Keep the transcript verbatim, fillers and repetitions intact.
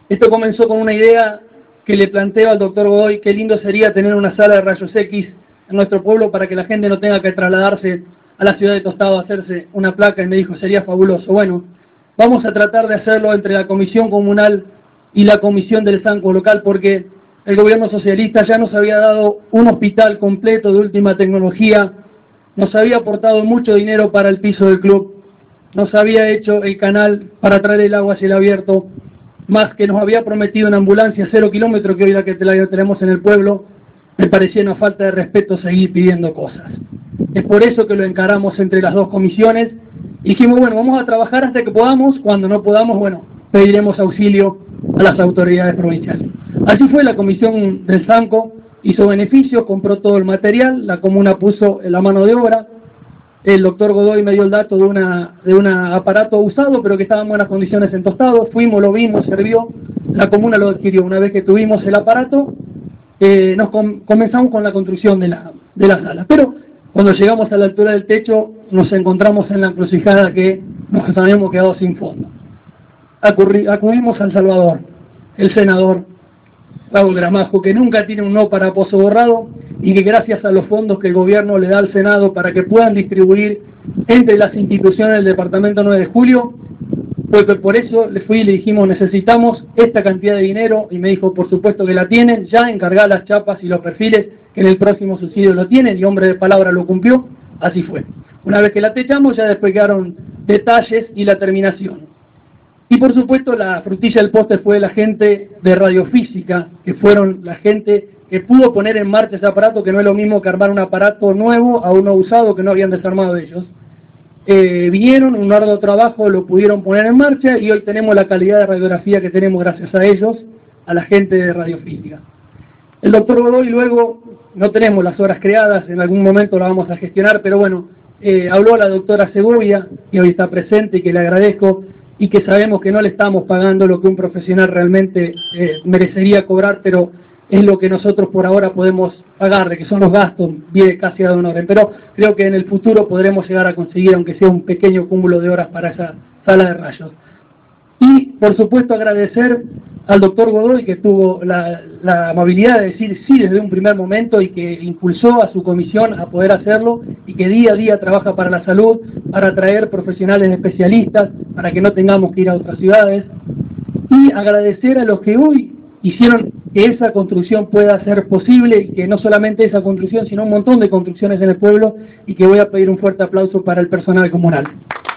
Esto comenzó con una idea que le planteo al doctor Godoy: qué lindo sería tener una sala de rayos X en nuestro pueblo para que la gente no tenga que trasladarse a la ciudad de Tostado a hacerse una placa, y me dijo, sería fabuloso. Bueno, vamos a tratar de hacerlo entre la comisión comunal y la comisión del Sanco local, porque el gobierno socialista ya nos había dado un hospital completo de última tecnología, nos había aportado mucho dinero para el piso del club, nos había hecho el canal para traer el agua hacia el abierto, más que nos había prometido una ambulancia cero kilómetros, que hoy la que la tenemos en el pueblo. Me parecía una falta de respeto seguir pidiendo cosas. Es por eso que lo encaramos entre las dos comisiones y dijimos, bueno, vamos a trabajar hasta que podamos. Cuando no podamos, bueno, pediremos auxilio a las autoridades provinciales. Así fue. La comisión del Sanco hizo beneficios, compró todo el material, la comuna puso la mano de obra. El doctor Godoy me dio el dato de una de un aparato usado, pero que estaba en buenas condiciones en Tostado. Fuimos, lo vimos, sirvió, la comuna lo adquirió. Una vez que tuvimos el aparato, eh, nos com comenzamos con la construcción de la, de la sala. Pero cuando llegamos a la altura del techo, nos encontramos en la encrucijada que nos habíamos quedado sin fondo. Acurri acudimos al Salvador, el senador Raúl Gramajo, que nunca tiene un no para Pozo Borrado, y que gracias a los fondos que el gobierno le da al Senado para que puedan distribuir entre las instituciones del departamento nueve de julio, pues por eso le fui y le dijimos, necesitamos esta cantidad de dinero, y me dijo, por supuesto que la tienen, ya encargá las chapas y los perfiles, que en el próximo subsidio lo tienen, y hombre de palabra lo cumplió. Así fue. Una vez que la techamos, ya después quedaron detalles y la terminación. Y por supuesto la frutilla del postre fue la gente de Radiofísica, que fueron la gente que pudo poner en marcha ese aparato, que no es lo mismo que armar un aparato nuevo a uno usado que no habían desarmado ellos. Eh, vinieron, un arduo trabajo, lo pudieron poner en marcha, y hoy tenemos la calidad de radiografía que tenemos gracias a ellos, a la gente de Radiofísica. El doctor Godoy luego, no tenemos las horas creadas, en algún momento la vamos a gestionar, pero bueno, eh, habló a la doctora Segovia, que hoy está presente y que le agradezco, y que sabemos que no le estamos pagando lo que un profesional realmente eh, merecería cobrar, pero es lo que nosotros por ahora podemos pagarle, que son los gastos, viene casi a un orden. Pero creo que en el futuro podremos llegar a conseguir, aunque sea un pequeño cúmulo de horas para esa sala de rayos. Y, por supuesto, agradecer al doctor Godoy, que tuvo la, la amabilidad de decir sí desde un primer momento y que impulsó a su comisión a poder hacerlo, y que día a día trabaja para la salud, para traer profesionales especialistas, para que no tengamos que ir a otras ciudades. Y agradecer a los que hoy hicieron que esa construcción pueda ser posible, y que no solamente esa construcción, sino un montón de construcciones en el pueblo, y que voy a pedir un fuerte aplauso para el personal comunal.